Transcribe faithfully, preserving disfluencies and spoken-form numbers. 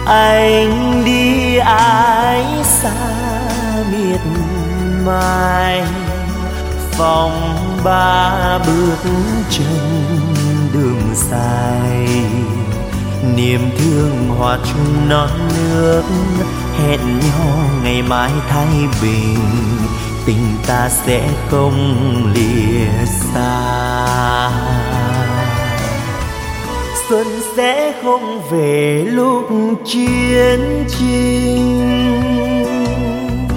Anh đi ái xa miệt mài, phong ba bước chân đường dài. Niềm thương hòa chung non nước, hẹn nhau ngày mai thái bình, tình ta sẽ không lìa xa. Xuân sẽ không về lúc chiến tranh,